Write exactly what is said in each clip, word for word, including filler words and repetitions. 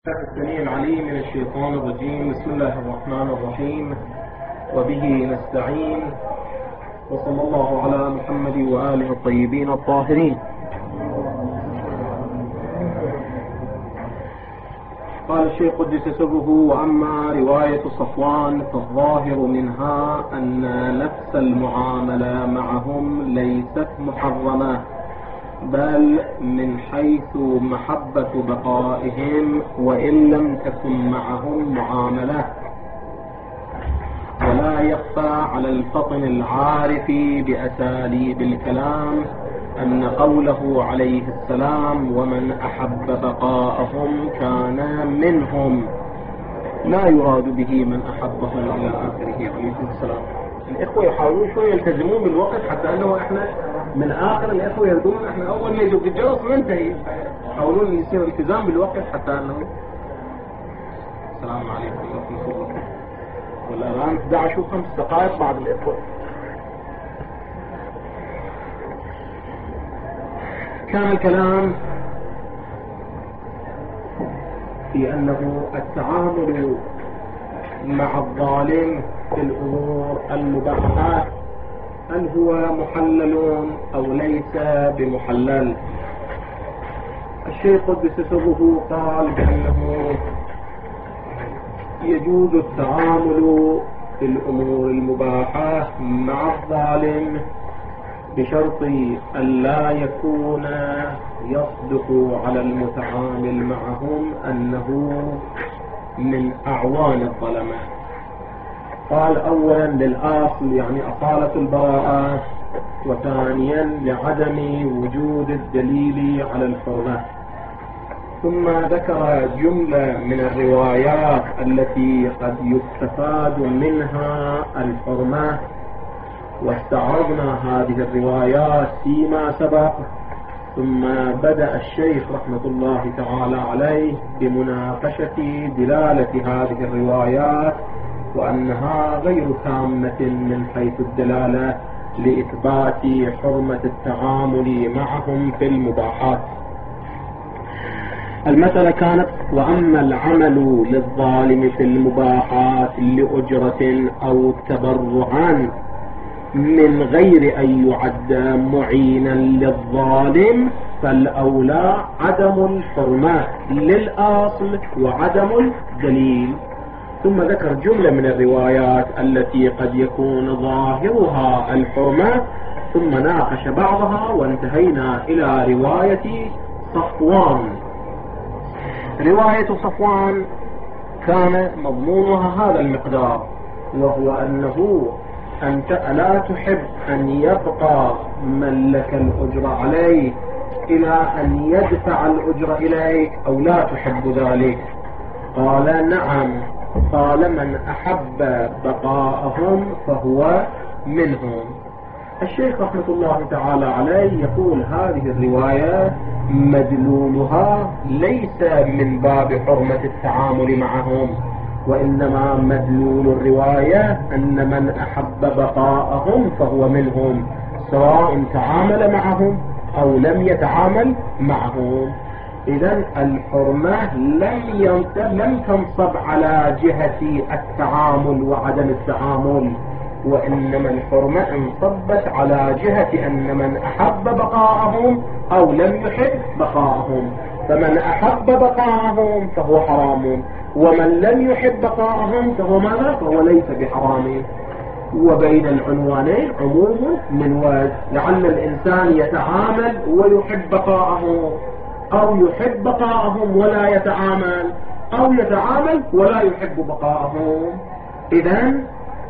السميع العليم من الشيطان الرجيم. بسم الله الرحمن الرحيم، وبه نستعين، وصلى الله على محمد وآله الطيبين الطاهرين. قال الشيخ قدس سره: وأما رواية صفوان فالظاهر منها أن نفس المعاملة معهم ليست محرمة، بل من حيث محبة بقائهم وإن لم تكن معهم معاملة. ولا يخفى على الفطن العارف بأساليب الكلام أن قوله عليه السلام: ومن أحب بقاءهم كان منهم، لا يراد به من أحبهم إلى آخره عليه السلام. الإخوة يحاولون شوية يلتزمون بالوقت، حتى أنه إحنا من آخر الإخوة يردون إحنا أول ما يجب الجلس وننتهي، يحاولون يصير التزام بالوقت حتى أنه. السلام عليكم ورحمة الله. والآن إحدى عشر وخمس دقائق بعد الإخوة. كان الكلام في أنه التعامل مع الظالم في الأمور المباحة هل هو محلل أو ليس بمحلل. الشيخ قدس سره قال بأنه يجوز التعامل في الأمور المباحة مع الظالم بشرط أن لا يكون يصدق على المتعامل معهم أنه من أعوان الظلمة. قال أولا للأصل، يعني أصالة البراءة، وثانيا لعدم وجود الدليل على الحرمة. ثم ذكر جملة من الروايات التي قد يستفاد منها الحرمة، واستعرضنا هذه الروايات فيما سبق. ثم بدأ الشيخ رحمة الله تعالى عليه بمناقشة دلالة هذه الروايات، وأنها غير تامة من حيث الدلالة لإثبات حرمة التعامل معهم في المباحات. المسألة كانت: وأما العمل للظالم في المباحات لأجرة أو تبرعا من غير أن يعد معينا للظالم فالأولى عدم الحرمة للأصل وعدم الدليل. ثم ذكر جملة من الروايات التي قد يكون ظاهرها الحرمة، ثم ناقش بعضها، وانتهينا إلى رواية صفوان. رواية صفوان كان مضمونها هذا المقدار، وهو أنه أنت لا تحب أن يبقى من لك الأجر عليه إلى أن يدفع الأجر إليك، أو لا تحب ذلك؟ قال: نعم. قال: من أحب بقاءهم فهو منهم. الشيخ رحمة الله تعالى عليه يقول: هذه الرواية مدلولها ليس من باب حرمة التعامل معهم، وإنما مدلول الرواية أن من أحب بقاءهم فهو منهم، سواء تعامل معهم أو لم يتعامل معهم. إذن الحرمة لم لم تنصب على جهة التعامل وعدم التعامل، وإنما الحرمة انصبت على جهة أن من أحب بقاءهم أو لم يحب بقاءهم. فمن أحب بقاءهم فهو حرام، ومن لم يحب بقاءهم فهو ماذا؟ فهو ليس بحرام. وبين العنوانين عموم من وجه، لعل الإنسان يتعامل ويحب بقاءه، أو يحب بقاءهم ولا يتعامل، أو يتعامل ولا يحب بقاءهم. إذن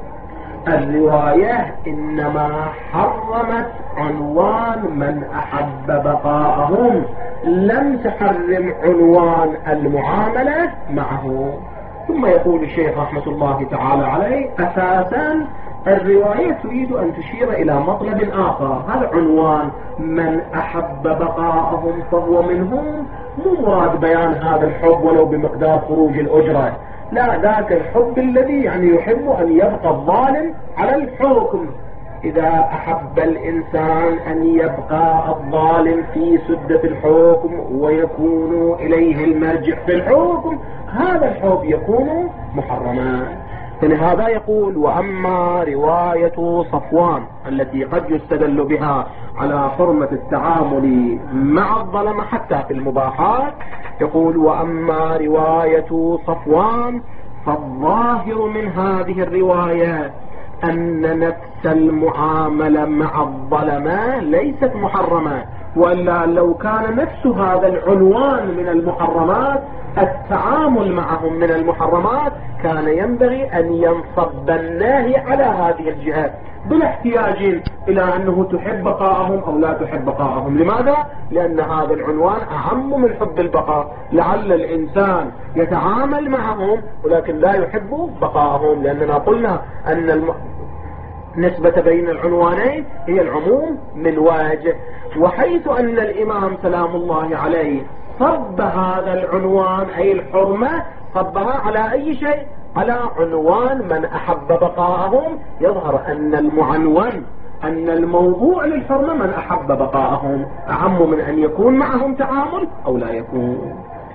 الرواية إنما حرمت عنوان من أحب بقاءهم، لم تحرم عنوان المعاملة معه. ثم يقول الشيخ رحمة الله تعالى عليه: أساسا الرواية تريد أن تشير إلى مطلب آخر. هذا عنوان من أحب بقاءهم فهو منهم، مو مراد بيان هذا الحب ولو بمقدار خروج الأجرة، لا، ذاك الحب الذي يعني يحب أن يبقى الظالم على الحكم، إذا أحب الإنسان أن يبقى الظالم في سدة الحكم ويكون إليه المرجع في الحكم، هذا الحكم يكون محرما. فلهذا يقول: وأما رواية صفوان التي قد يستدل بها على حرمة التعامل مع الظلمة حتى في المباحات، يقول: وأما رواية صفوان فالظاهر من هذه الرواية أن نفس المعاملة مع الظلمة ليست محرمة، وإلا لو كان نفس هذا العنوان من المحرمات التعامل معهم من المحرمات كان ينبغي أن ينصب الناهي على هذه الجهات بلا احتياج إلى أنه تحب بقاءهم أو لا تحب بقاءهم. لماذا؟ لأن هذا العنوان أهم من حب البقاء. لعل الإنسان يتعامل معهم ولكن لا يحب بقاءهم، لأننا قلنا أن الم... نسبة بين العنوانين هي العموم من واجه. وحيث أن الإمام سلام الله عليه صب هذا العنوان أي الحرمة، صبها على أي شيء؟ على عنوان من أحب بقاءهم. يظهر أن المعنون أن الموضوع للحرمة من أحب بقاءهم أعم من أن يكون معهم تعامل أو لا يكون.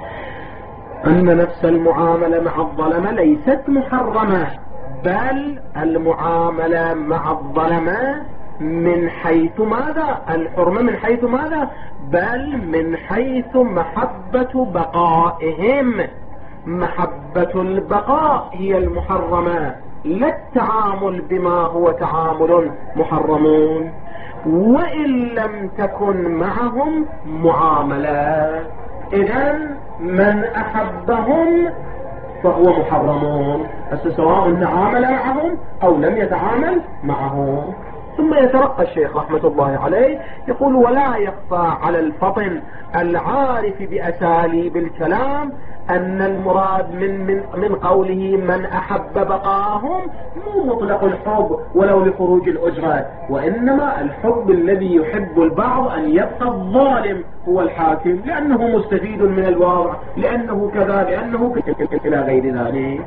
أن نفس المعاملة مع الظلمة ليست محرمة، بل المعاملة مع الظلمة من حيث ماذا؟ الحرمة من حيث ماذا؟ بل من حيث محبة بقائهم. محبة البقاء هي المحرمة، لا التعامل بما هو تعامل محرمون. وإن لم تكن معهم معاملة، إذن من أحبهم فهو محرمون، بس سواء تعامل معهم أو لم يتعامل معهم. ثم يترقى الشيخ رحمة الله عليه يقول: ولا يخفى على الفطن العارف بأساليب الكلام أن المراد من, من, من قوله من أحب بقاهم مو مطلق الحب ولو لخروج الأجرة، وإنما الحب الذي يحب البعض أن يبقى الظالم هو الحاكم لأنه مستفيد من الوضع، لأنه كذا، لأنه إلى غير ذلك.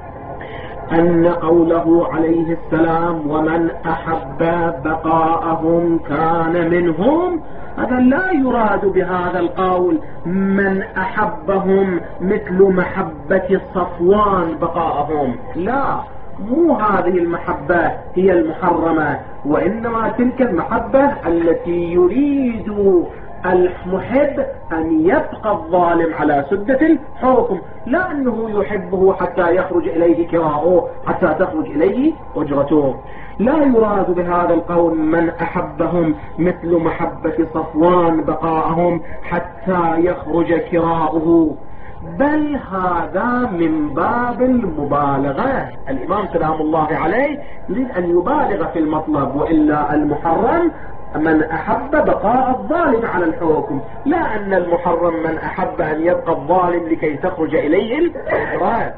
أن قوله عليه السلام ومن أحب بقاءهم كان منهم، هذا لا يراد بهذا القول من أحبهم مثل محبة صفوان بقاءهم، لا، مو هذه المحبة هي المحرمة، وإنما تلك المحبة التي يريد المحب أن يبقى الظالم على سدة الحكم، لا أنه يحبه حتى يخرج إليه كراؤه، حتى تخرج إليه أجرته. لا يراد بهذا القول من أحبهم مثل محبة صفوان بقاءهم حتى يخرج كراؤه، بل هذا من باب المبالغة. الإمام سلام الله عليه يريد أن يبالغ في المطلب، وإلا المحرم من أحب بقاء الظالم على الحكم، لا أن المحرم من أحب أن يبقى الظالم لكي تخرج إليه الأجرات،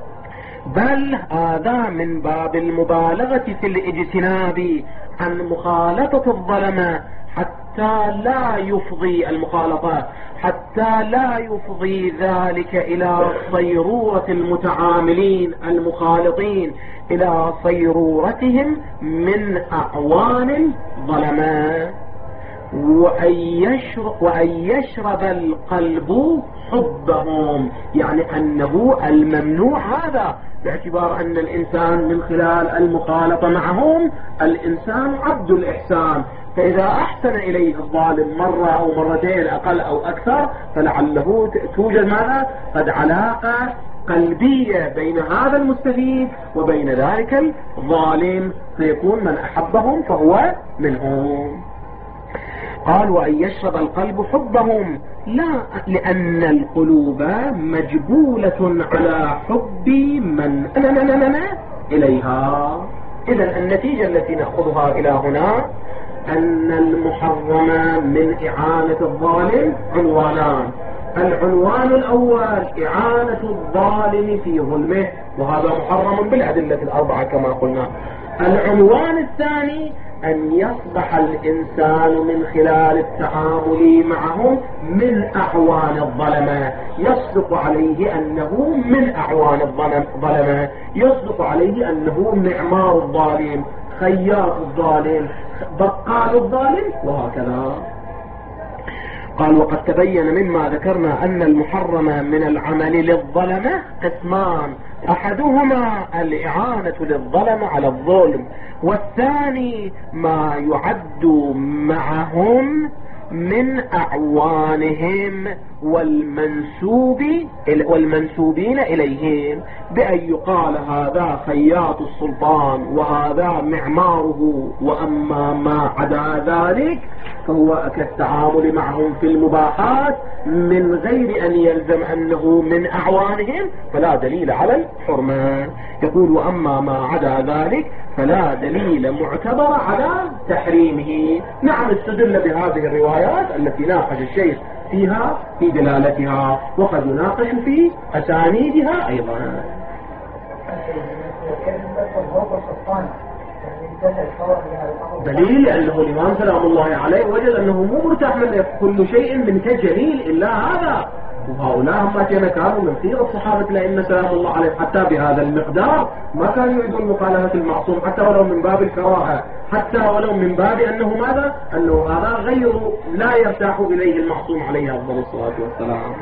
بل هذا من باب المبالغة في الاجتناب عن مخالطة الظلمة حتى لا يفضي المخالطة حتى لا يفضي ذلك إلى صيرورة المتعاملين المخالطين، إلى صيرورتهم من أعوان الظلماء. وأن يشرب, وأن يشرب القلب حبهم، يعني أنه الممنوع هذا، باعتبار أن الإنسان من خلال المخالطة معهم الإنسان عبد الإحسان، فإذا أحسن إليه الظالم مرة أو مرتين أقل أو أكثر فلعله توجد ماذا؟ قد علاقة قلبية بين هذا المستفيد وبين ذلك الظالم، فيكون من أحبهم فهو منهم. قال وأن يشرب القلب حبهم، لا، لأن القلوب مجبولة على حب من إليها. إذن النتيجة التي نأخذها إلى هنا أن المحرم من إعانة الظالم عنوانان. العنوان الأول إعانة الظالم في ظلمه، وهذا محرم بالأدلة الأربعة كما قلنا. العنوان الثاني أن يصبح الإنسان من خلال التعامل معهم من أعوان الظلمة، يصدق عليه أنه من أعوان الظلمة، يصدق عليه أنه معمار الظالم، خياط الظالم، بقال الظالم، وهكذا. قال وقد تبين مما ذكرنا أن المحرم من العمل للظلمة قسمان، أحدهما الإعانة للظلم على الظلم، والثاني ما يعد معهم من أعوانهم والمنسوب والمنسوبين إليهم، بأن يقال هذا خياط السلطان وهذا معماره، وأما ما عدا ذلك فهو كالتعامل معهم في المباحات من غير أن يلزم أنه من أعوانهم، فلا دليل على الحرمة. يقول وأما ما عدا ذلك فلا دليل معتبر على تحريمه. نعم استدل بهذه الروايات التي ناقش الشيخ فيها في دلالتها، وقد يناقش في أسانيدها أيضا. دليل أنه الإمام سلام الله عليه وجد أنه مو مرتاح من كل شيء منك جميل إلا هذا، وهؤلاء هم كانوا من خير الصحابة لأن سلام الله عليه حتى بهذا المقدار ما كانوا يريدون مخالفة المعصوم، حتى ولو من باب الكراهة، حتى ولو من باب أنه ماذا؟ أنه هذا غير لا يرتاح إليه المعصوم عليه أفضل الصلاة والسلام.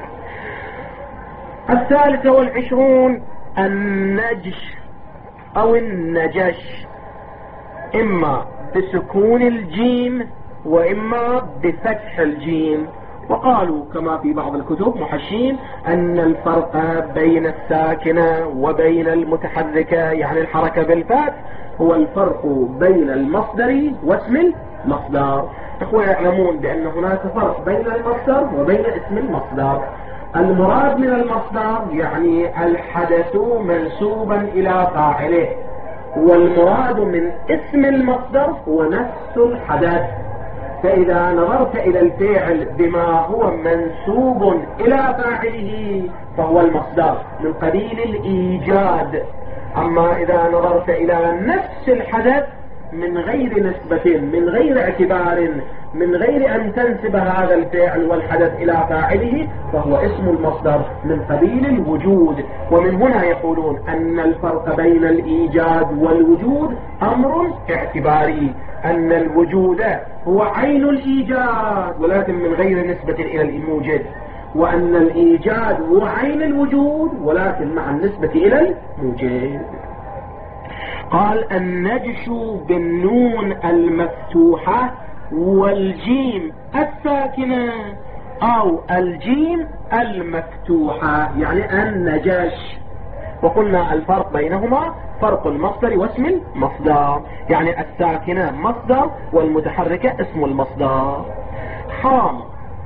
الثالثة والعشرون النجش أو النجش، إما بسكون الجيم وإما بفتح الجيم. وقالوا كما في بعض الكتب محشين أن الفرق بين الساكنة وبين المتحركة يعني الحركة بالفتح هو الفرق بين المصدر واسم المصدر. إخوة يعلمون بأن هناك فرق بين المصدر وبين اسم المصدر. المراد من المصدر يعني الحدث منسوبا إلى فاعله، والمراد من اسم المصدر هو نفس الحدث. فإذا نظرت إلى الفعل بما هو منسوب إلى فاعله فهو المصدر من قبيل الإيجاد. أما إذا نظرت إلى نفس الحدث من غير نسبة، من غير اعتبار، من غير أن تنسب هذا الفعل والحدث إلى فاعله، فهو اسم المصدر من قبيل الوجود. ومن هنا يقولون أن الفرق بين الإيجاد والوجود أمر اعتباري، أن الوجود هو عين الإيجاد ولكن من غير نسبة إلى الموجد، وأن الإيجاد هو عين الوجود ولكن مع النسبة إلى الموجد. قال النجش بالنون المفتوحة والجيم الساكنة أو الجيم المفتوحة يعني النجش. وقلنا الفرق بينهما فرق المصدر واسم المصدر، يعني الساكنة مصدر والمتحركة اسم المصدر. حرام.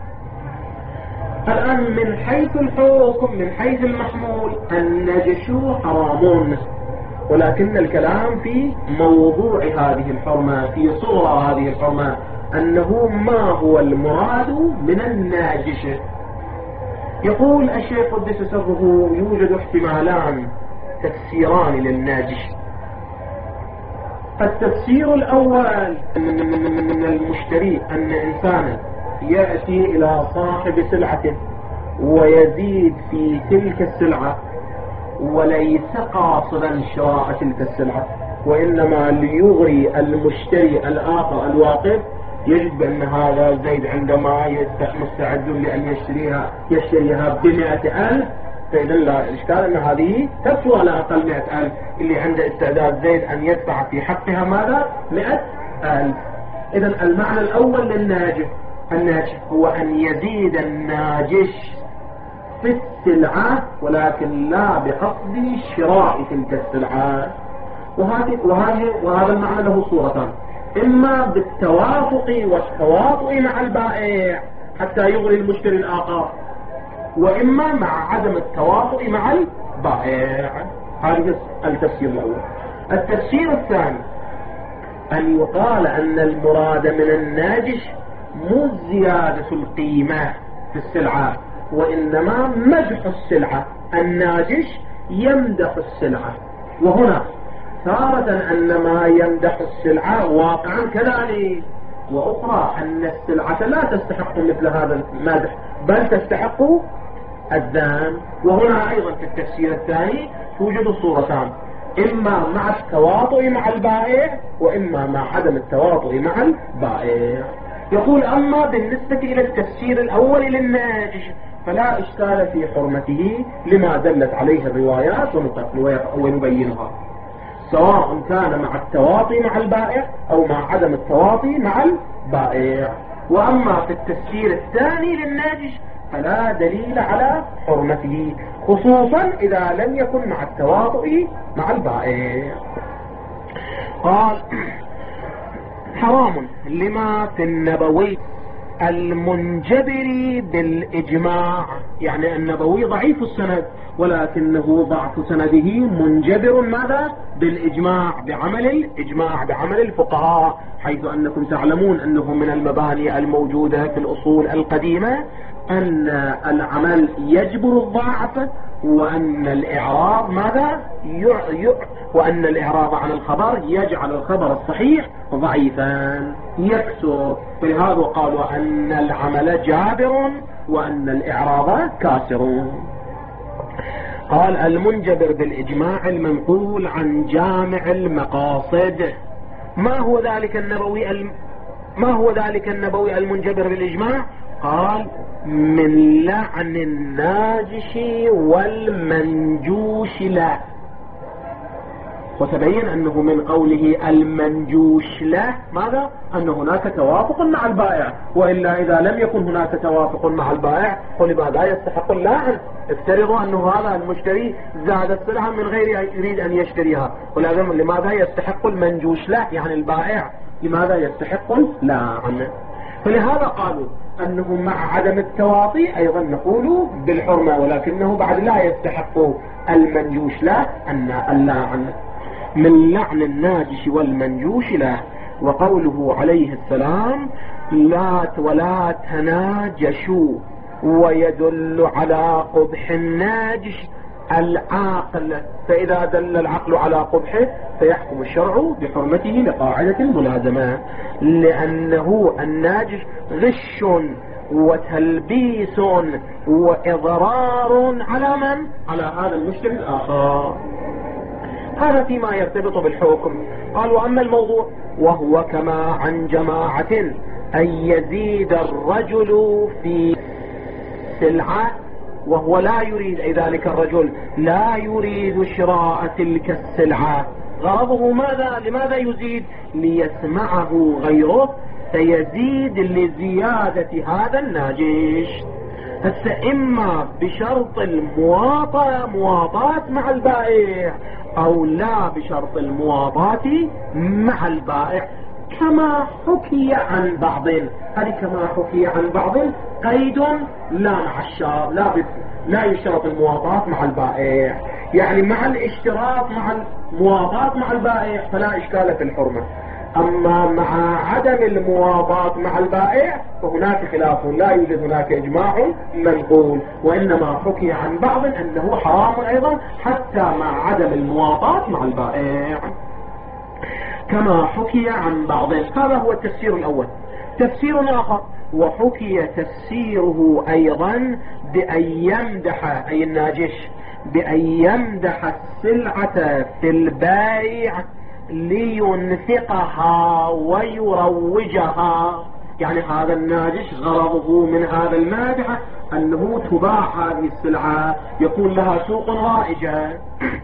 الآن من حيث الحكم من حيث المحمول النجش حرام، ولكن الكلام في موضوع هذه الحرمة، في صورة هذه الحرمة، أنه ما هو المراد من الناجش. يقول الشيخ قدس سره يوجد احتمالان تفسيران للناجش. التفسير الأول من المشتري أن إنسانا يأتي إلى صاحب سلعة ويزيد في تلك السلعة وليس قاصدا شراء تلك السلعة، وإنما ليغري المشتري الآخر الواقف يجد بأن هذا زيد عندما مستعد لأن يشتريها يشتريها بمئة ألف، فإذا لا الإشكال أن هذه تسوى على أقل مئة ألف، اللي عنده استعداد زيد أن يدفع في حقها ماذا؟ مئة ألف. إذا المعنى الأول للناجش، الناجش هو أن يزيد الناجش في السلعة ولكن لا بقصد شراء تلك السلعة. وهذه وهذا المعنى له صورتان، إما بالتوافق والتواطؤ مع البائع حتى يغري المشتري الآخر، وإما مع عدم التواطؤ مع البائع. هذا التفسير الأول. التفسير الثاني أن يقال أن المراد من الناجش مو زيادة القيمة في السلعة، وإنما مدح السلعة. الناجش يمدح السلعة، وهنا تارة أن ما يمدح السلعة واقعا كذلك، وأخرى أن السلعة لا تستحق مثل هذا المدح بل تستحق الذم. وهنا أيضا في التفسير الثاني توجد صورتان، إما مع التواطؤ مع البائع وإما مع عدم التواطؤ مع البائع. يقول أما بالنسبة إلى التفسير الأول للناجش فلا إشكال في حرمته لما دلت عليه الروايات ونبينها، سواء كان مع التواطي مع البائع أو مع عدم التواطي مع البائع. وأما في التفسير الثاني للناجش فلا دليل على حرمته، خصوصا إذا لم يكن مع التواطؤ مع البائع. قال حرام لما في النبوي المنجبر بالإجماع، يعني النبوي ضعيف السند ولكنه ضعف سنده منجبر ماذا؟ بالإجماع، بعمل الإجماع، بعمل الفقهاء، حيث أنكم تعلمون أنه من المباني الموجودة في الأصول القديمة أن العمل يجبر الضعف، وأن الإعراض ماذا؟ يع... يع... وأن الإعراض عن الخبر يجعل الخبر الصحيح ضعيفا يكسر، فلهذا قالوا أن العمل جابر وأن الإعراض كاسر. قال المنجبر بالإجماع المنقول عن جامع المقاصد. ما هو ذلك النبوي الم... ما هو ذلك النبوي المنجبر بالإجماع؟ قال من لعن الناجش والمنجوش له، وتبين أنه من قوله المنجوش له ماذا؟ أن هناك توافق مع البائع، وإلا إذا لم يكن هناك توافق مع البائع فلماذا يستحق اللعن؟ افترضوا أنه هذا المشتري زاد السلعة من غير يريد أن يشتريها، ولكن لماذا يستحق المنجوش له؟ يعني البائع لماذا يستحق اللعن؟ فلهذا قالوا أنه مع عدم التواطي أيضا نقول بالحرمة، ولكنه بعد لا يستحق المنجوش له أن اللعن. من لعن الناجش والمنجوش له. وقوله عليه السلام لا ولا تناجشوا، ويدل على قبح الناجش العاقل، فإذا دل العقل على قبحه فيحكم الشرع بحرمته لقاعدة الملازمة، لأنه الناجش غش وتلبيس وإضرار على من؟ على هذا المشتري الآخر. هذا فيما يرتبط بالحكم. قال وأما الموضوع وهو كما عن جماعة أن يزيد الرجل في سلعة وهو لا يريد، أي ذلك الرجل لا يريد شراء تلك السلعة، غرضه ماذا؟ لماذا يزيد؟ ليسمعه غيره فيزيد لزيادة هذا الناجش. هسه إما بشرط المواطاة مواطاة مع البائع أو لا بشرط المواطاة مع البائع، كما حكي عن بعض. هذه كما حكي عن بعض قيد لا مع الشرط، لا لا يشترط المواطاة مع البائع، يعني مع الاشتراط مع المواطاة مع البائع فلا إشكال في الحرمة، أما مع عدم المواطاة مع البائع فهناك خلاف، لا يوجد هناك إجماع منقول، وإنما حكي عن بعض أنه حرام أيضا حتى مع عدم المواطاة مع البائع كما حكي عن بعض. هذا هو التفسير الأول. تفسير آخر وحكي تفسيره أيضا بأن يمدح، أي الناجش، بأن يمدح السلعة في البائع لينفقها ويروجها، يعني هذا الناجش غرضه من هذا المادح أنه تباع هذه السلعة، يكون لها سوق رائجة،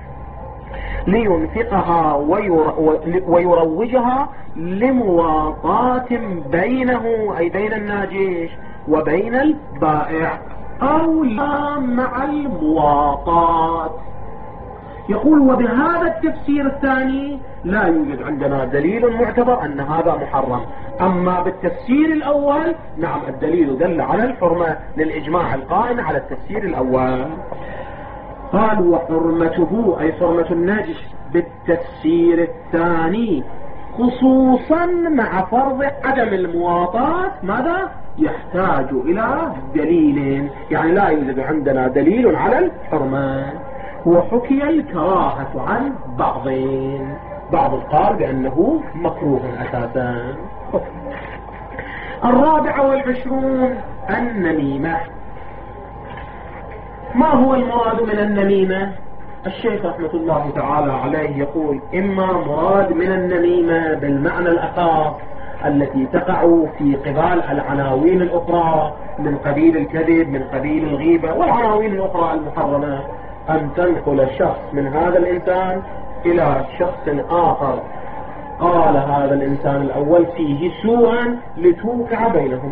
لينفقها ويروجها لمواطاة بينه، أي بين الناجش وبين البائع، أو لا مع المواطاة. يقول وبهذا التفسير الثاني لا يوجد عندنا دليل معتبر أن هذا محرم، أما بالتفسير الأول نعم الدليل دل على الحرمة للإجماع القائم على التفسير الأول. قال وحرمته، أي حرمة الناجش بالتفسير الثاني خصوصا مع فرض عدم المواطاة ماذا؟ يحتاج إلى دليل، يعني لا يوجد عندنا دليل على الحرمة. وحكي الكراهة عن بعضين، بعض قال بأنه مكروه أساسا. الرابع والعشرون النميمة. ما هو المراد من النميمة؟ الشيخ رحمة الله تعالى عليه يقول إما مراد من النميمة بالمعنى الأخص التي تقع في قبال العناوين الأخرى من قبيل الكذب من قبيل الغيبة والعناوين الأخرى المحرمة، أن تنقل شخص من هذا الإنسان إلى شخص آخر قال هذا الإنسان الأول فيه سوءا لتوقع بينهم.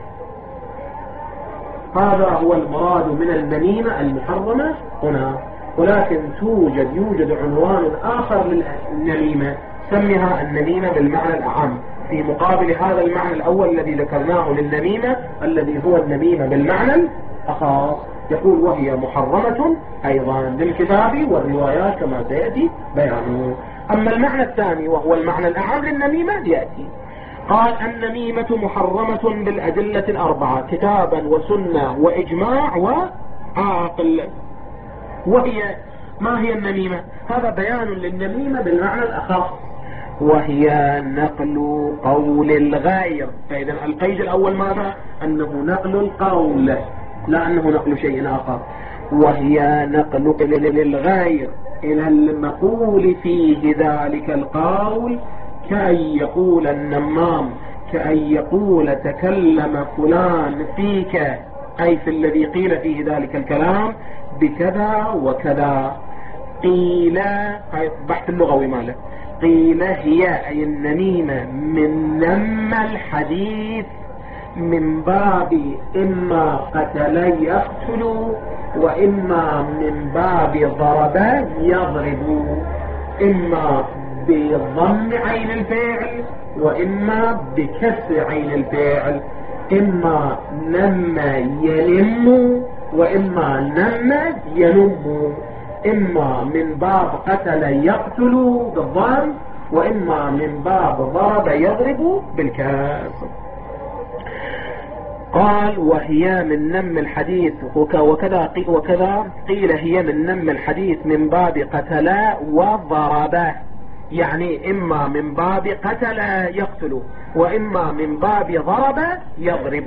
هذا هو المراد من النميمة المحرمة هنا. ولكن توجد يوجد عنوان آخر للنميمة سميها النميمة بالمعنى الأعم في مقابل هذا المعنى الأول الذي ذكرناه للنميمة الذي هو النميمة بالمعنى الأخص. يقول وهي محرمة أيضا للكتاب والروايات كما سيأتي بيانه. أما المعنى الثاني وهو المعنى الأعم للنميمة يأتي قال النميمة محرمة بالأدلة الأربعة كتابا وسنة وإجماع وعاقل. وهي ما هي النميمة؟ هذا بيان للنميمة بالمعنى الأخص، وهي نقل قول الغير. فإذا القيد الأول ماذا؟ أنه نقل القول لا أنه نقل شيء آخر. وهي نقل للغير إلى المقول فيه ذلك القول كأن يقول النمام كأن يقول تكلم فلان فيك أي في الذي قيل فيه ذلك الكلام بكذا وكذا. قيل هاي بحث اللغوي ماله. قيل هي أي النميمة من نم الحديث من باب إما قتل يقتل وإما من باب ضرب يضرب، إما بضم عين الفاعل وإما بكسر عين الفاعل، إما نم ينم وإما نم ينم، إما من باب قتل يقتل بالضم وإما من باب ضرب يضرب بالكسر. قال وهي من نم الحديث وكذا وكذا قيل هي من نم الحديث من باب قتل وضرب، يعني إما من باب قتل يقتل وإما من باب ضرب يضرب.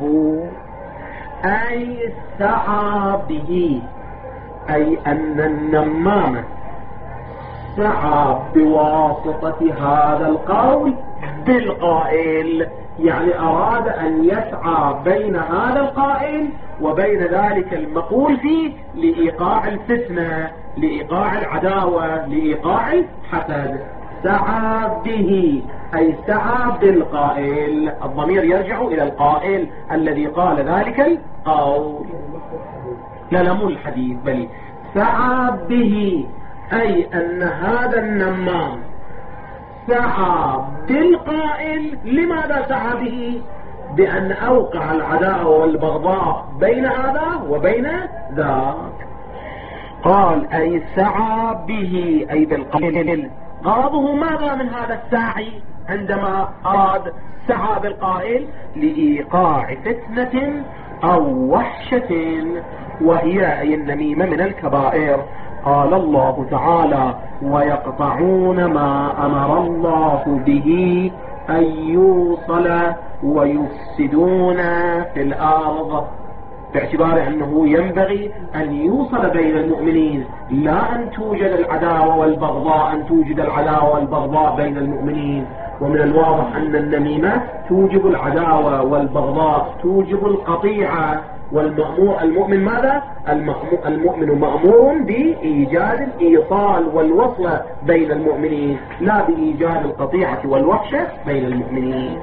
أي سعى به أي أن النمامة سعى بواسطة هذا القول بالقائل، يعني أراد أن يسعى بين هذا القائل وبين ذلك المقول فيه لإيقاع الفتنة لإيقاع العداوة لإيقاع الحسد. سعى به أي سعى بالقائل، الضمير يرجع إلى القائل الذي قال ذلك القول، لا لا مو الحديث بل سعى به أي أن هذا النمام سعى بالقائل. لماذا سعى به؟ بأن أوقع العداوة والبغضاء بين هذا وبين ذاك. قال أي سعى به أي بالقائل. غرضه ماذا من هذا الساعي عندما أراد سعى بالقائل؟ لإيقاع فتنة أو وحشة، وهي أي النميمة من الكبائر. قال الله تعالى ويقطعون ما أمر الله به أن يوصل ويفسدون في الأرض، باعتبار أنه ينبغي أن يوصل بين المؤمنين، لا أن توجد العداوة والبغضاء أن توجد العداوة والبغضاء بين المؤمنين. ومن الواضح أن النميمة توجب العداوة والبغضاء توجب القطيعة. والمأمور المؤمن ماذا؟ المؤمن مأمور بإيجاد الإيصال والوصل بين المؤمنين لا بإيجاد القطيعة والوحشة بين المؤمنين.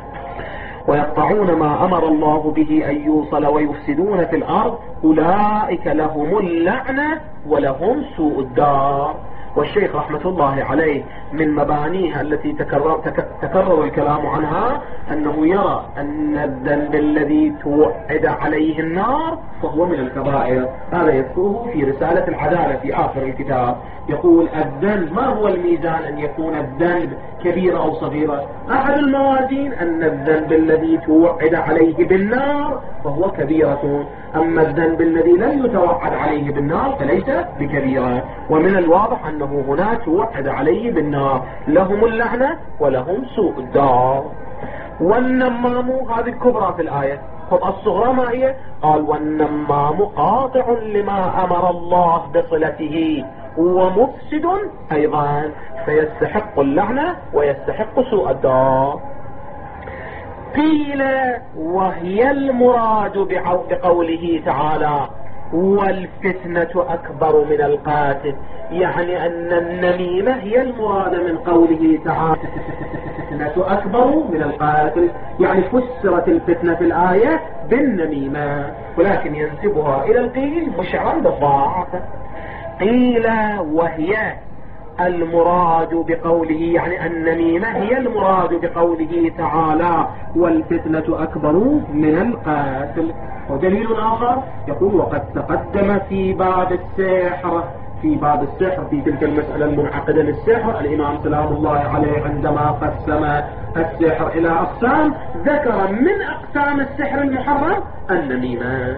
ويقطعون ما أمر الله به أن يوصل ويفسدون في الأرض أولئك لهم اللعنة ولهم سوء الدار. والشيخ رحمة الله عليه من مبانيها التي تكرر, تكرر الكلام عنها أنه يرى أن الذنب الذي توعد عليه النار فهو من الكبائر. هذا يذكره في رسالة العدالة في آخر الكتاب. يقول الذنب ما هو الميزان أن يكون الذنب كبيرة أو صغيرة؟ أحد الموازين أن الذنب الذي توعد عليه بالنار فهو كبيرة، أما الذنب الذي لم يتوعد عليه بالنار فليس بكبيرة. ومن الواضح أنه هنا توعد عليه بالنار لهم اللعنة ولهم سوء الدار. والنمام هذه الكبرى في الآية. طب الصغرى ما هي؟ قال والنمام قاطع لما أمر الله بصلته ومفسد أيضا، فيستحق اللعنة ويستحق سوء الدار. قيل وهي المراد بقوله تعالى والفتنة أكبر من القاتل، يعني أن النميمة هي المراد من قوله تعالى الفتنة أكبر من القاتل، يعني فسرت الفتنة في الآية بالنميمة، ولكن ينسبها إلى القيل مشعرا بالضعف. قيل وهي المراد بقوله، يعني النميمة هي المراد بقوله تعالى والفتنة أكبر من القاتل. ودليل آخر يقول وقد تقدم في باب السحر، في باب السحر في تلك المسألة المنعقدة للسحر، الإمام سلام الله عليه عندما قسم السحر إلى أقسام ذكر من أقسام السحر المحرم النميمة.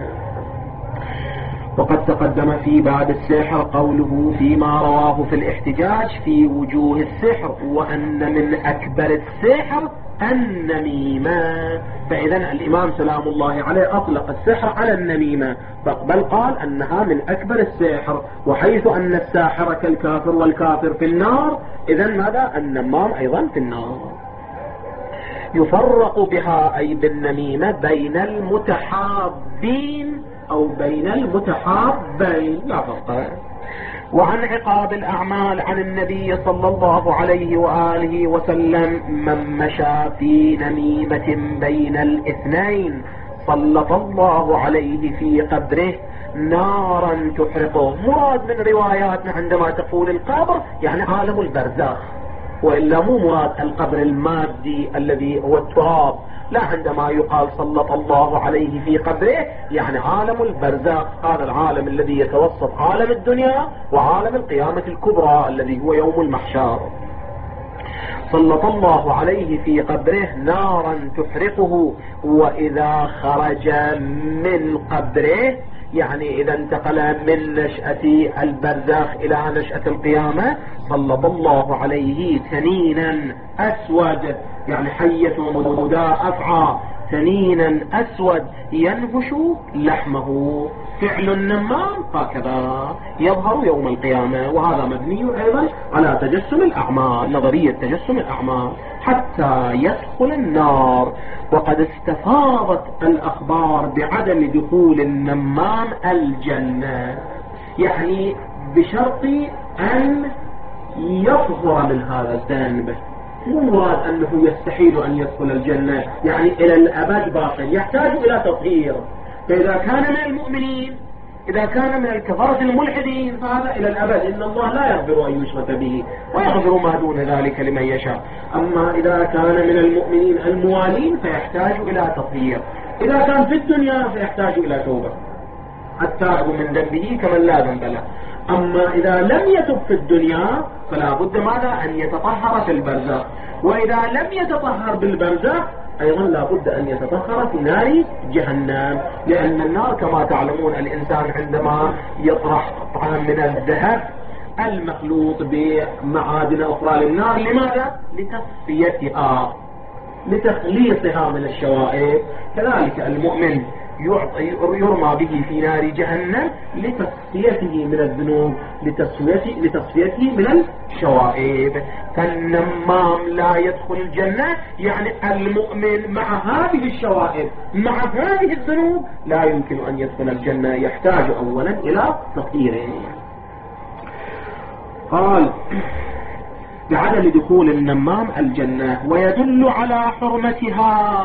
وقد تقدم في باب السحر قوله فيما رواه في الاحتجاج في وجوه السحر وأن من أكبر السحر النميمة، فإذا الإمام سلام الله عليه أطلق السحر على النميمة، بل قال أنها من أكبر السحر، وحيث أن الساحر كالكافر والكافر في النار، إذا ماذا؟ النمام أيضا في النار. يفرق بها أي بالنميمة بين المتحابين أو بين المتحابين، لا فرق. وعن عقاب الأعمال عن النبي صلى الله عليه وآله وسلم من مشى في نميمة بين الاثنين سلط الله عليه في قبره نارا تحرقه. مراد من رواياتنا عندما تقول القبر يعني عالم البرزخ، وإلا مو مراد القبر المادي الذي هو التراب، لا، عندما يقال سلط الله عليه في قبره يعني عالم البرزخ، هذا العالم الذي يتوسط عالم الدنيا وعالم القيامة الكبرى الذي هو يوم المحشر. سلط الله عليه في قبره نارا تحرقه، وإذا خرج من قبره يعني إذا انتقل من نشأة البرزخ إلى نشأة القيامة سلط الله عليه تنينا أسود، يعني حية مداء أفعى، تنينا أسود ينهش لحمه. فعل النمام هكذا يظهر يوم القيامة، وهذا مبني أيضا على تجسم الأعمال، نظرية تجسم الأعمال، حتى يدخل النار. وقد استفاضت الأخبار بعدم دخول النمام الجنة، يعني بشرط أن يطهر من هذا الذنب، مو مراد أنه يستحيل أن يدخل الجنة يعني إلى الأبد باقي، يحتاج إلى تطهير. فإذا كان من المؤمنين، إذا كان من الكفرة الملحدين فهذا إلى الأبد، إن الله لا يغفر أن يشرك به ويغفر ما دون ذلك لمن يشاء. أما إذا كان من المؤمنين الموالين فيحتاج إلى تطهير. إذا كان في الدنيا فيحتاج إلى توبة، التائب من ذنبه كمن لا ذنب له. أما إذا لم يتب في الدنيا فلا بد ماذا؟ أن يتطهر في البرزخ، وإذا لم يتطهر بالبرزخ أيضا لا بد أن يتطهر في نار جهنم، لأن النار كما تعلمون الإنسان عندما يطرح قطعا من الذهب المخلوط بمعادن أخرى للنار، لماذا؟ لتصفيتها، لتخليصها من الشوائب. كذلك المؤمن يرمى به في نار جهنم لتصفيته من الذنوب، لتصفيته, لتصفيته من الشوائب. فالنمام لا يدخل الجنة، يعني المؤمن مع هذه الشوائب مع هذه الذنوب لا يمكن أن يدخل الجنة، يحتاج أولا إلى تطهيره. قال بعدم دخول النمام الجنة. ويدل على حرمتها،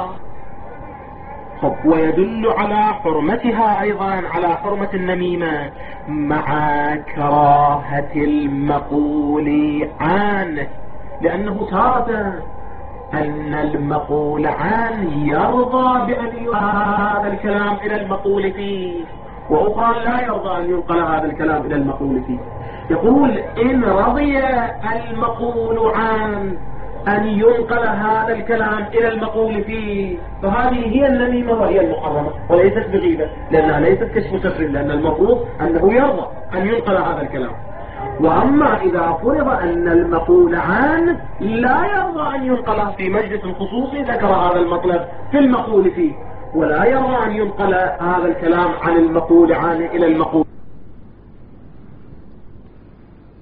ويدل على حرمتها أيضا على حرمة النميمة مع كراهة المقول عنه، لأنه تارة أن المقول عنه يرضى بأن ينقل هذا الكلام إلى المقول فيه، وأخرى لا يرضى أن ينقل هذا الكلام إلى المقول فيه. يقول إن رضي المقول عنه أن ينقل هذا الكلام إلى المقول فيه فهذه هي النميمة وهي المحرمة، وليست بغيبة، لأنها ليست كشف سر، لأن المفروض أنه يرضى أن ينقل هذا الكلام. وأما إذا فرض أن المقول عنه لا يرضى أن ينقل في مجلس خصوصي ذكر هذا المطلب في المقول فيه، ولا يرضى أن ينقل هذا الكلام عن المقول عنه إلى المقول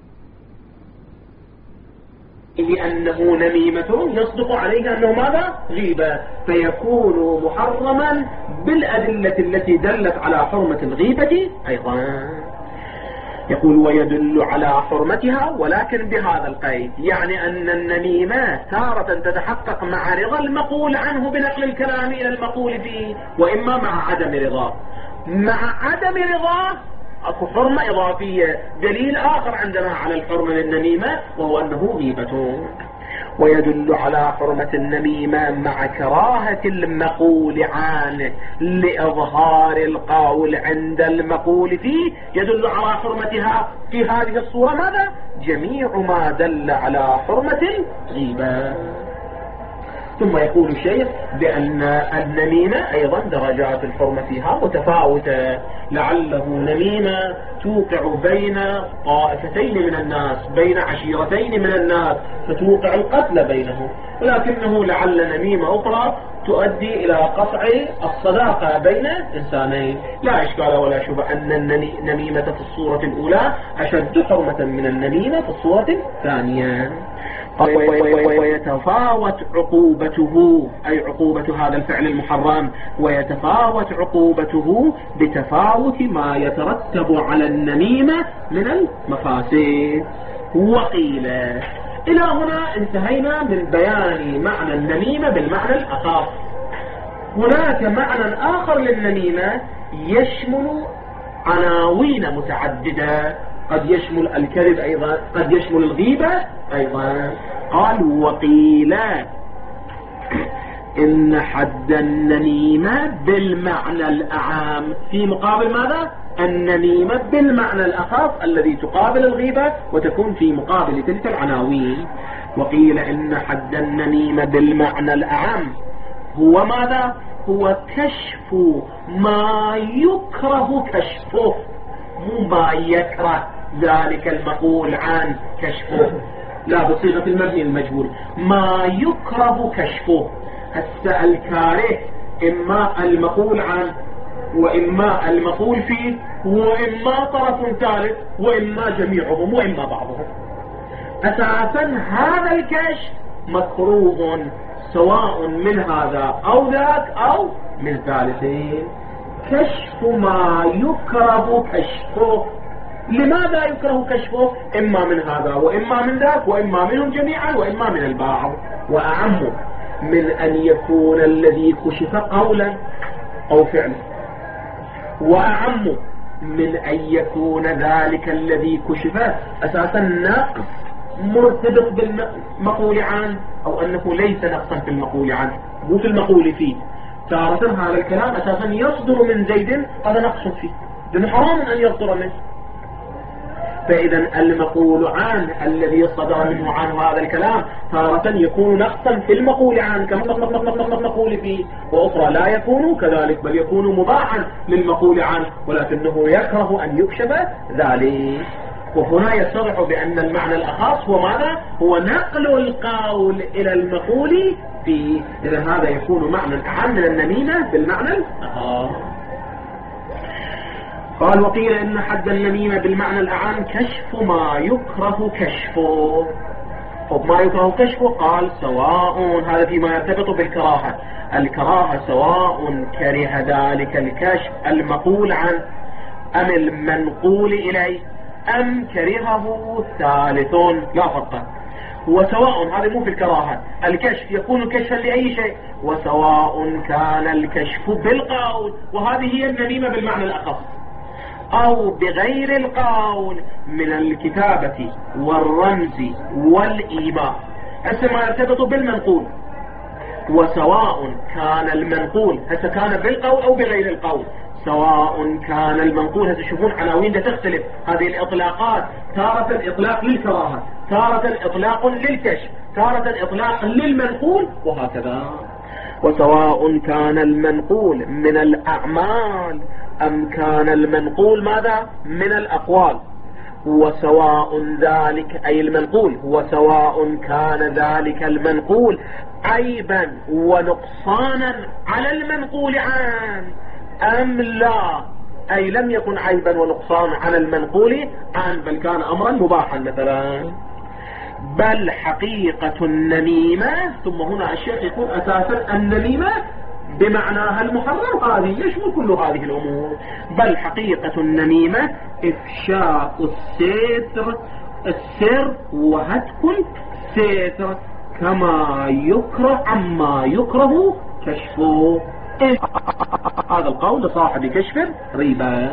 لأنه نميمة يصدق عليه أنه ماذا؟ غيبة، فيكون محرما بالأدلة التي دلت على حرمة الغيبة أيضا. يقول ويدل على حرمتها ولكن بهذا القيد، يعني أن النميمة تارة تتحقق مع رضا المقول عنه بنقل الكلام إلى المقول فيه، وإما مع عدم رضاه. مع عدم رضاه أكو حرمة إضافية، دليل آخر عندنا على الحرمة للنميمة وهو أنه غيبة. ويدل على حرمة النميمة مع كراهة المقول عنه لإظهار القول عند المقول فيه، يدل على حرمتها في هذه الصورة ماذا؟ جميع ما دل على حرمة الغيبة. ثم يقول الشيخ بأن النميمة أيضا درجات الحرمة فيها متفاوتة، لعله نميمة توقع بين طائفتين من الناس، بين عشيرتين من الناس، فتوقع القتل بينهم، ولكنه لعل نميمة أخرى تؤدي إلى قطع الصداقة بين إنسانين. لا إشكال ولا شبه أن النميمة في الصورة الأولى أشد حرمة من النميمة في الصورة الثانية. ويتفاوت عقوبته، أي عقوبة هذا الفعل المحرم، ويتفاوت عقوبته بتفاوت ما يترتب على النميمة من المفاسد. وقيل إلى هنا انتهينا من بيان معنى النميمة بالمعنى الأخص. هناك معنى آخر للنميمة يشمل عناوين متعددة، قد يشمل الكذب أيضا، قد يشمل الغيبة أيضا. قال وقيل إن حد النميمة بالمعنى الأعام في مقابل ماذا؟ النميمة بالمعنى الأخص الذي تقابل الغيبة وتكون في مقابل تلك العناوين. وقيل إن حد النميمة بالمعنى الأعام هو ماذا؟ هو كشف ما يكره كشفه، مو ما يكره ذلك المقول عن كشفه، لا بصيغة المبني المجهول، ما يكره كشفه. هسه الكاره إما المقول عنه وإما المقول فيه وإما طرف ثالث وإما جميعهم وإما بعضهم. أساسا هذا الكشف مكروه سواء من هذا أو ذاك أو من ثالثين. كشف ما يكره كشفه. لماذا يكره كشفه؟ إما من هذا وإما من ذاك وإما منهم جميعا وإما من البعض. وأعم من أن يكون الذي كشف قولا أو فعلا، وأعم من أن يكون ذلك الذي كشف أساسا نقص مرتبط بالمقول عنه، أو أنه ليس نقصا في المقول عنه مو في المقول فيه. تارة هذا الكلام أساسا يصدر من زيد هذا نقص فيه، لأنه حرام أن يصدر منه. فإذا المقول عنه الذي صدر منه عنه هذا الكلام تارة يكون نقصا في المقول عنه كما مقول فيه، وأخرى لا يكون كذلك بل يكون مباحا للمقول عنه، ولكنه يكره أن يكشف ذلك. وهنا يصرح بأن المعنى الأخص هو ماذا؟ هو نقل القول إلى المقول فيه. إذا هذا يكون معنى أعم من النميمة بالمعنى الأخص. قال وقيل إن حد النميمة بالمعنى الأعام كشف ما يكره كشفه. وما يكره كشفه قال سواء، هذا فيما يرتبط بالكراهة، الكراهة سواء كره ذلك الكشف المقول عنه أم المنقول إليه أم كرهه ثالث لا فرق. وسواء، هذا مو في الكراهة، الكشف يكون كشفا لأي شيء، وسواء كان الكشف بالقول، وهذه هي النميمة بالمعنى الأخص، أو بغير القول من الكتابة والرمز والإيماء. هسه ما يرتبط بالمنقول. وسواء كان المنقول، هسه كان بالقول أو بغير القول، سواء كان المنقول، هسه شوفون عناوين ده تختلف، هذه الإطلاقات تارة إطلاق للكراهة، تارة إطلاق للكشف، تارة إطلاق للمنقول، وهكذا. وسواء كان المنقول من الأعمال أم كان المنقول ماذا؟ من الأقوال. وسواء ذلك أي المنقول، وسواء كان ذلك المنقول عيبا ونقصانا على المنقول عنه أم لا، أي لم يكن عيبا ونقصانا على المنقول عنه بل كان أمرا مباحا مثلا. بل حقيقة النميمة، ثم هنا الشيخ يقول أساسا النميمة بمعناها المحرم هذه يشمل كل هذه الأمور. بل حقيقة النميمة إفشاء الستر السر وهتك الستر كما يكره عما يكره كشفه. هذا القول لصاحب كشف الريبة.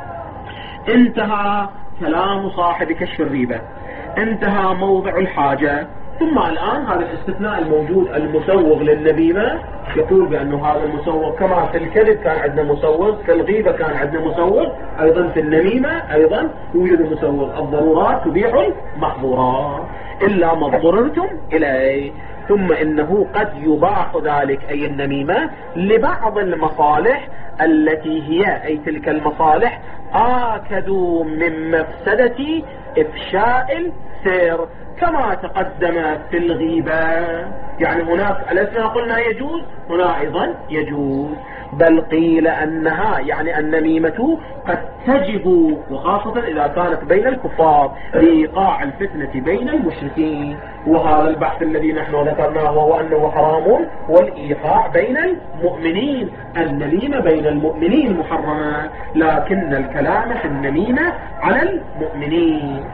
انتهى كلام صاحب كشف الريبة، انتهى موضع الحاجة. ثم الآن هذا الاستثناء الموجود المسوغ للنميمة، يقول بأنه هذا المسوغ كما في الكذب كان عندنا مسوغ، في الغيبة كان عندنا مسوغ، أيضا في النميمة أيضا يوجد مسوغ. الضرورات تبيح المحظورات إلا ما اضطررتم إليه. ثم إنه قد يباح ذلك أي النميمة لبعض المصالح التي هي أي تلك المصالح آكدوا من مفسدة إفشاء السر كما تقدم في الغيبة. يعني هناك ألسنا قلنا يجوز، هنا أيضا يجوز. بل قيل أنها يعني النميمة قد تجب، وخاصة إذا كانت بين الكفار لإيقاع الفتنة بين المشركين. وهذا البحث الذي نحن ذكرناه وهو أنه حرام، والإيقاع بين المؤمنين، النميمة بين المؤمنين محرمة، لكن الكلام في النميمة على المؤمنين.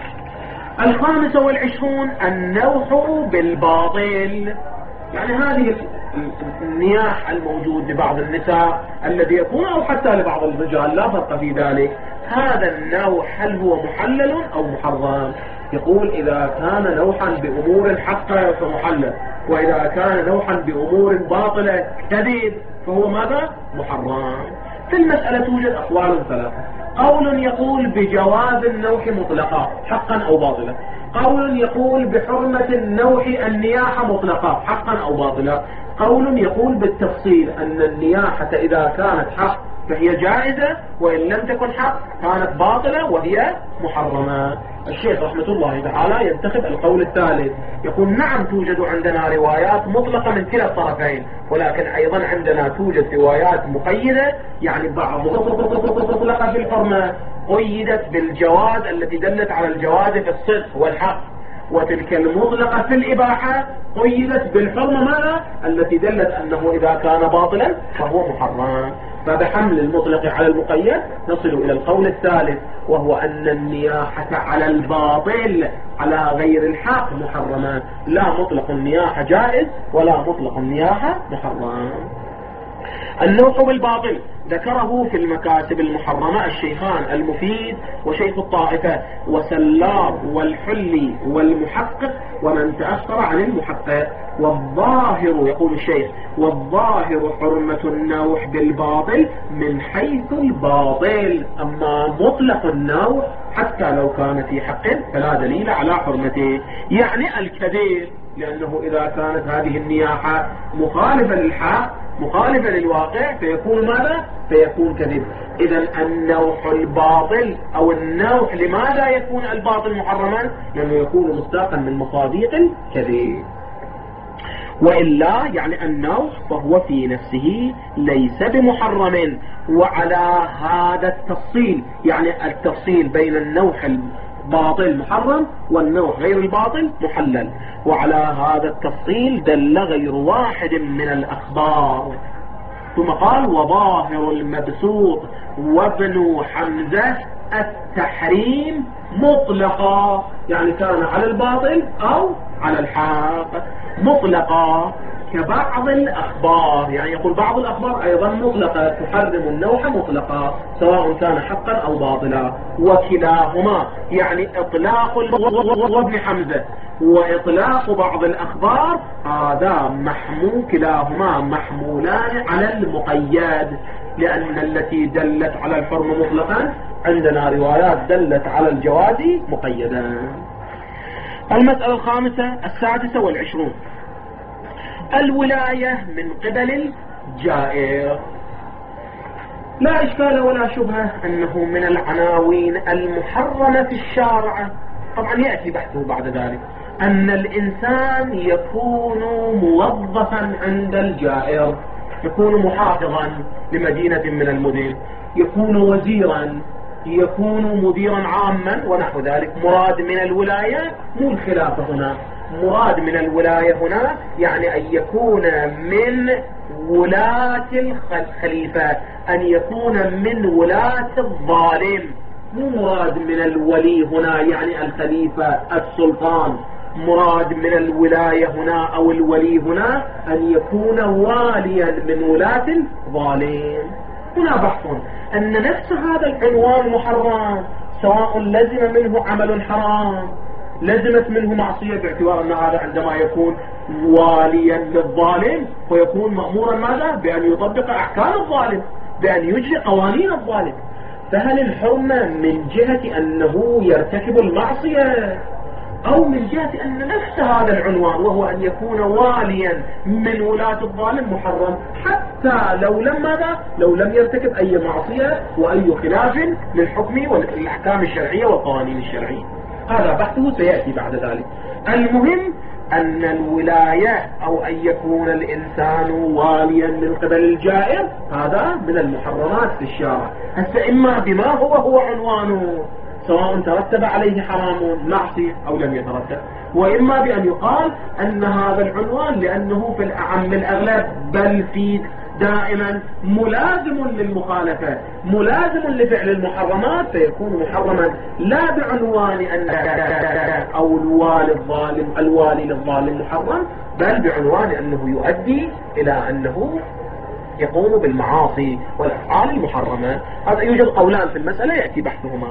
الخامس والعشرون النوح بالباطل. يعني هذه النياح الموجود لبعض النساء الذي يكون أو حتى لبعض الرجال لا فرق في ذلك. هذا النوح هل هو محلل أو محرم؟ يقول إذا كان نوحا بأمور حقة فمحلل، وإذا كان نوحا بأمور باطلة كذب فهو ماذا؟ محرم. في المسألة توجد أقوال ثلاثة. قول يقول بجواز النوح مطلقا حقا أو باطلا، قول يقول بحرمة النوح النياحة مطلقا حقا أو باطلا، قول يقول بالتفصيل أن النياحة إذا كانت حق فهي جائزة، وإن لم تكن حق كانت باطلة وهي محرمة. الشيخ رحمة الله تعالى ينتخب القول الثالث، يقول نعم توجد عندنا روايات مطلقة من كلا الطرفين، ولكن أيضا عندنا توجد روايات مقيدة، يعني بعض مطلقة في الحرمة قيدت بالجواز التي دلت على الجواز في الصدق والحق، وتلك المطلقة في الإباحة قيدت بالحرمة ماذا؟ التي دلت أنه إذا كان باطلا فهو محرم. فبحمل المطلق على المقيد نصل إلى القول الثالث، وهو أن النياحة على الباطل على غير الحق محرمة. لا مطلق النياحة جائز ولا مطلق النياحة محرم. النوح بالباطل ذكره في المكاسب المحرمة الشيخان المفيد وشيخ الطائفة وسلار والحلي والمحقق ومن تأخر عن المحقق. والظاهر يقول الشيخ والظاهر حرمة النوح بالباطل من حيث الباطل، أما مطلق النوح حتى لو كان في حق فلا دليل على حرمته. يعني الكذب، لأنه إذا كانت هذه النياحة مخالفة للحق مخالفة للواقع فيكون ماذا؟ فيكون كذب. إذا النوح الباطل أو النوح لماذا يكون الباطل محرما؟ لأنه يكون مستاقا من مصاديق الكذب. وإلا يعني النوح فهو في نفسه ليس بمحرم. وعلى هذا التفصيل، يعني التفصيل بين النوح باطل محرم والنوح غير الباطل محلل، وعلى هذا التفصيل دل غير واحد من الأخبار. ثم قال وظاهر المبسوط وابن حمزة التحريم مطلقا، يعني كان على الباطل أو على الحق مطلقا كبعض الأخبار. يعني يقول بعض الأخبار أيضا مطلقة تحرم النوح مطلقا سواء كان حقا أو باطلا. وكلاهما يعني إطلاق وابن حمزة وإطلاق بعض الأخبار هذا محمول، كلاهما محمولان على المقيد، لأن التي دلت على الحرم مطلقا عندنا روايات دلت على الجواز مقيدا. المسألة الخامسة السادسة والعشرون الولاية من قبل الجائر. لا إشكال ولا شبهة أنه من العناوين المحرمة في الشارع، طبعا يأتي بحثه بعد ذلك، أن الإنسان يكون موظفا عند الجائر، يكون محافظا لمدينة من المدن، يكون وزيرا، يكون مديرا عاما ونحو ذلك. مراد من الولاية مو الخلافة هنا، مراد من الولاية هنا يعني أن يكون من ولاة الخليفة، أن يكون من ولاة الظالم. مو مراد من الولي هنا يعني الخليفة السلطان، مراد من الولاية هنا أو الولي هنا أن يكون واليا من ولاة الظالم. هنا بحث أن نفس هذا العنوان محرم، سواء لزم منه عمل حرام، لزمت منه معصية، باعتبار أن هذا عندما يكون واليا للظالم ويكون مأمورا ماذا؟ بأن يطبق أحكام الظالم، بأن يجري قوانين الظالم. فهل الحرمة من جهة أنه يرتكب المعصية، أو من جهة أن نفس هذا العنوان وهو أن يكون واليا من ولاة الظالم محرم، حتى لو لم ماذا؟ لو لم يرتكب أي معصية وأي خلاف للحكم والأحكام الشرعية والقوانين الشرعية. هذا بحثه سيأتي بعد ذلك. المهم أن الولاية أو أن يكون الإنسان واليا من قبل الجائر هذا من المحرمات في الشارع. هسه إما بما هو هو عنوانه، سواء ترتب عليه حرام معصية أو لم يترتب، وإما بأن يقال أن هذا العنوان لأنه في الأعم الأغلب بل في دائما ملازم للمخالفة، ملازم لفعل المحرمات، فيكون محرما لا بعنوان أن أو الوالي الظالم الوالي للظالم محرم، بل بعنوان أنه يؤدي إلى أنه يقوم بالمعاصي والأفعال المحرمة. هذا يوجد قولان في المسألة يأتي بحثهما.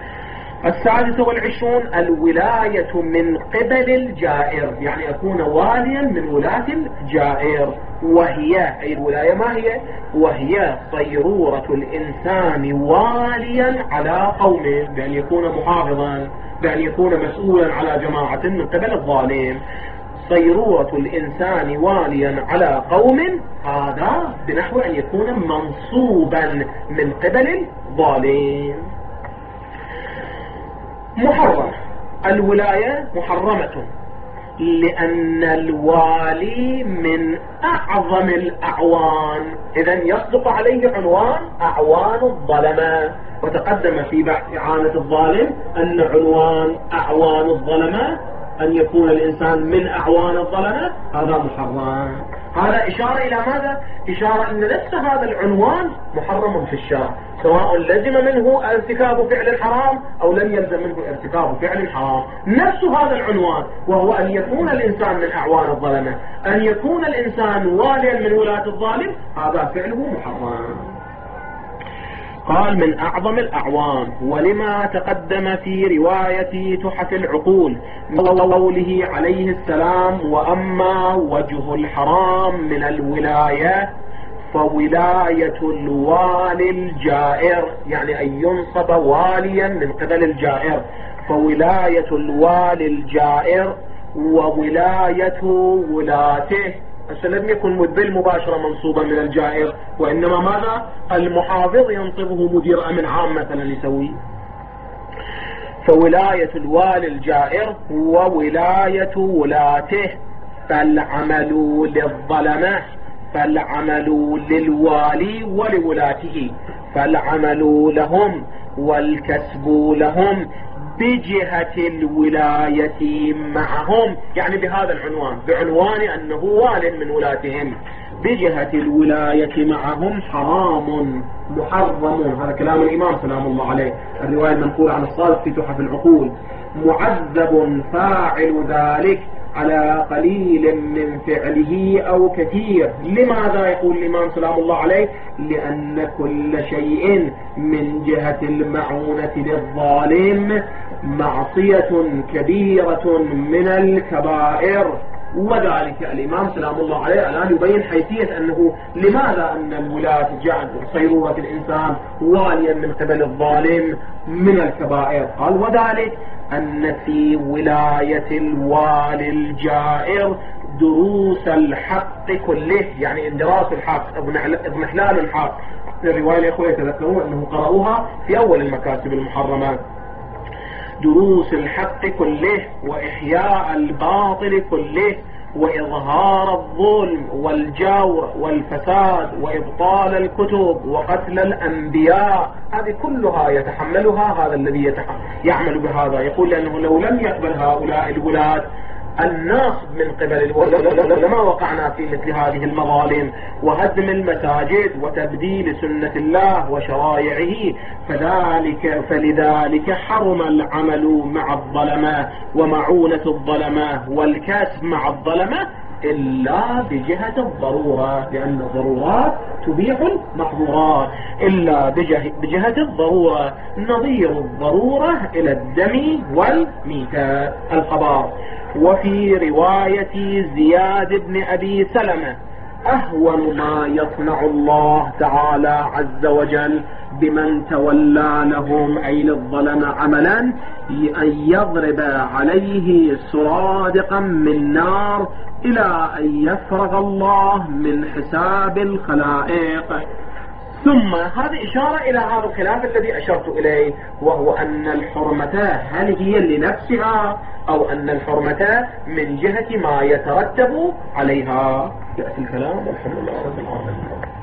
السادسة والعشرون الولاية من قبل الجائر، يعني أكون واليا من ولاة الجائر، وهي أي الولاية ما هي؟ وهي صيرورة الإنسان واليا على قومه، بأن يكون محافظا، بأن يكون مسؤولا على جماعة من قبل الظالم. صيرورة الإنسان واليا على قوم، هذا بنحو أن يكون منصوبا من قبل الظالم. محرم الولاية محرمة لأن الوالي من أعظم الأعوان، إذن يصدق عليه عنوان أعوان الظلمة، وتقدم في بحث إعانة الظالم أن عنوان أعوان الظلمة أن يكون الإنسان من أعوان الظلمة، هذا محرم. هذا إشارة إلى ماذا؟ إشارة أن نفس هذا العنوان محرم في الشرع، سواء لزم منه ارتكاب فعل الحرام أو لم يلزم منه ارتكاب فعل الحرام. نفس هذا العنوان وهو أن يكون الإنسان من أعوان الظلمة، أن يكون الإنسان واليا من ولاة الظالم، هذا فعله محرم. قال من أعظم الأعوان، ولما تقدم في رواية تحف العقول من قوله عليه السلام: وأما وجه الحرام من الولاية فولاية الوالي الجائر، يعني أن ينصب واليا من قبل الجائر، فولاية الوالي الجائر وولاية ولاته. هسه لم يكن بالمباشرة منصوبا من الجائر، وإنما ماذا؟ المحافظ ينصبه مدير أمن عام مثلا يسوي. فولاية الوالي الجائر وولاية ولاته، فالعمل للظلمة، فالعمل للوالي ولولاته، فالعمل لهم والكسب لهم بجهة الولاية معهم، يعني بهذا العنوان، بعنوان أنه وال من ولاتهم، بجهة الولاية معهم حرام محرم. هذا كلام الإمام سلام الله عليه، الرواية المنقولة عن الصادق في تحف العقول. معذب فاعل ذلك على قليل من فعله أو كثير. لماذا يقول الإمام سلام الله عليه؟ لأن كل شيء من جهة المعونة للظالم معصية كبيرة من الكبائر. وذلك الإمام سلام الله عليه الآن يبين حيثية أنه لماذا أن الولاة جعل صيرورة الإنسان واليا من قبل الظالم من الكبائر. قال: وذلك أن في ولاية الوالي الجائر دروس الحق كله، يعني اندراس الحق، ابن حلال الحق. الرواية الإخوة يتذكرون أنه قرأوها في أول المكاتب المحرمات. دروس الحق كله وإحياء الباطل كله وإظهار الظلم والجور والفساد وإبطال الكتب وقتل الأنبياء، هذه كلها يتحملها هذا الذي يتحمل يعمل بهذا. يقول لأنه لو لم يقبل هؤلاء الولاة الناصب من قبل لما وقعنا في مثل هذه المظالم وهدم المساجد وتبديل سنة الله وشرائعه. فذلك فلذلك حرم العمل مع الظلمة ومعونة الظلمة والكسب مع الظلمة إلا بجهة الضرورة، لأن الضرورات تبيح المحظورات، إلا بجهة الضرورة، نظير الضرورة إلى الدم والميتة الخبار. وفي رواية زياد بن أبي سلمة: أهون ما يصنع الله تعالى عز وجل بمن تولى لهم أي للظلم عملا أن يضرب عليه سرادقا من نار إلى أن يفرغ الله من حساب الخلائق. ثم هذه إشارة إلى هذا الخلاف الذي أشرت إليه، وهو أن الحرمة هل هي لنفسها أو أن الحرمة من جهة ما يترتب عليها. يأتي الكلام والحمد لله رب العالمين.